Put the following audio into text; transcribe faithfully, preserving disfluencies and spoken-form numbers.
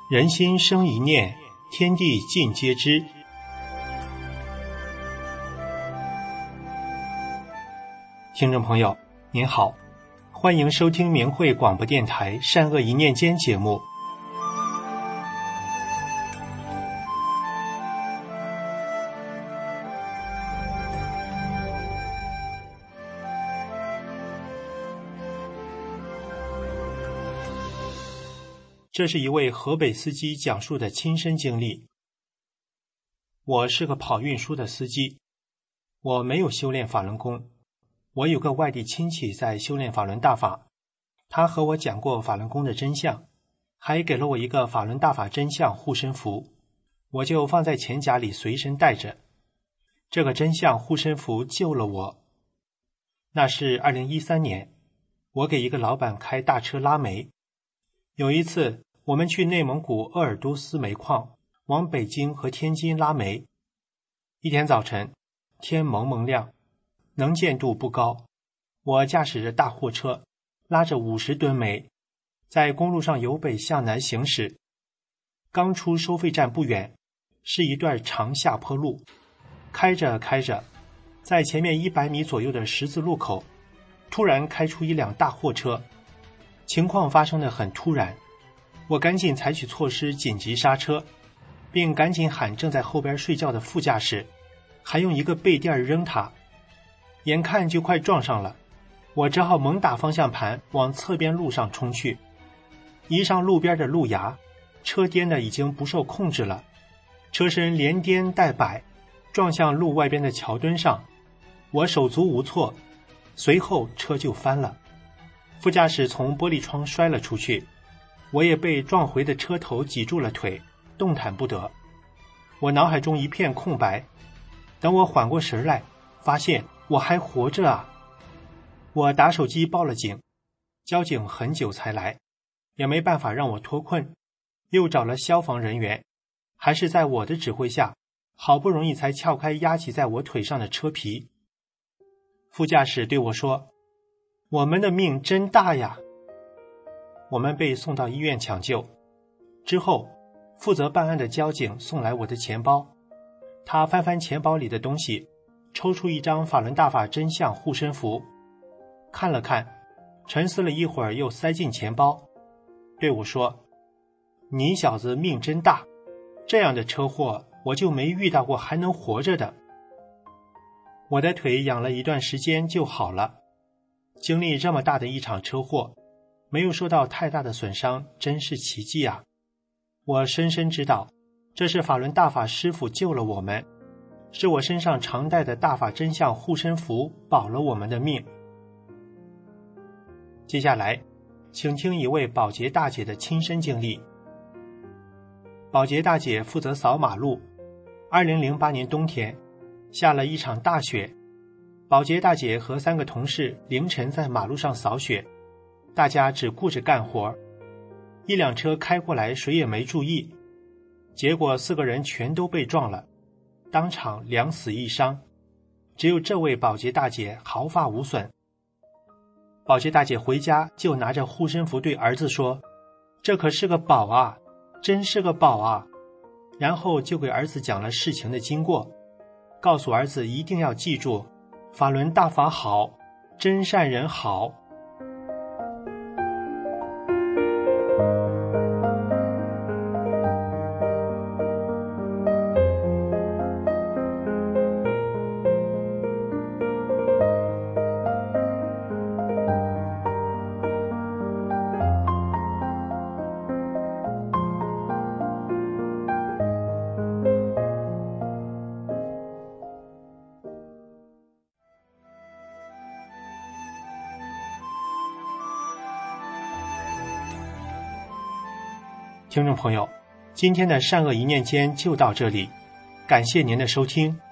人心生一念，天地尽皆知。听众朋友您好，欢迎收听明慧广播电台善恶一念间节目。这是一位河北司机讲述的亲身经历。我是个跑运输的司机，我没有修炼法轮功。我有个外地亲戚在修炼法轮大法，他和我讲过法轮功的真相，还给了我一个法轮大法真相护身符，我就放在钱夹里随身带着。这个真相护身符救了我。那是二零一三年，我给一个老板开大车拉煤。有一次我们去内蒙古鄂尔多斯煤矿，往北京和天津拉煤。一天早晨，天蒙蒙亮，能见度不高，我驾驶着大货车，拉着五十吨煤，在公路上由北向南行驶。刚出收费站不远，是一段长下坡路。开着开着，在前面一百米左右的十字路口，突然开出一辆大货车。情况发生得很突然，我赶紧采取措施紧急刹车，并赶紧喊正在后边睡觉的副驾驶，还用一个背垫扔他。眼看就快撞上了，我只好猛打方向盘往侧边路上冲去。一上路边的路牙，车颠得已经不受控制了，车身连颠带摆，撞向路外边的桥墩上。我手足无措，随后车就翻了。副驾驶从玻璃窗摔了出去，我也被撞回的车头挤住了腿，动弹不得。我脑海中一片空白，等我缓过神来，发现我还活着啊！我打手机报了警，交警很久才来，也没办法让我脱困，又找了消防人员，还是在我的指挥下，好不容易才撬开压挤在我腿上的车皮。副驾驶对我说：“我们的命真大呀！”我们被送到医院抢救。之后，负责办案的交警送来我的钱包，他翻翻钱包里的东西，抽出一张法轮大法真相护身符，看了看，沉思了一会儿，又塞进钱包，对我说：“你小子命真大，这样的车祸我就没遇到过还能活着的。”我的腿养了一段时间就好了。经历这么大的一场车祸，没有受到太大的损伤，真是奇迹啊！我深深知道，这是法轮大法师父救了我们，是我身上常带的大法真相护身符保了我们的命。接下来，请听一位保洁大姐的亲身经历。保洁大姐负责扫马路。二零零八年冬天，下了一场大雪，保洁大姐和三个同事凌晨在马路上扫雪，大家只顾着干活。一辆车开过来，谁也没注意，结果四个人全都被撞了，当场两死一伤，只有这位保洁大姐毫发无损。保洁大姐回家就拿着护身符对儿子说：“这可是个宝啊，真是个宝啊！”然后就给儿子讲了事情的经过，告诉儿子一定要记住，法轮大法好，真善人好。听众朋友，今天的善恶一念间就到这里，感谢您的收听，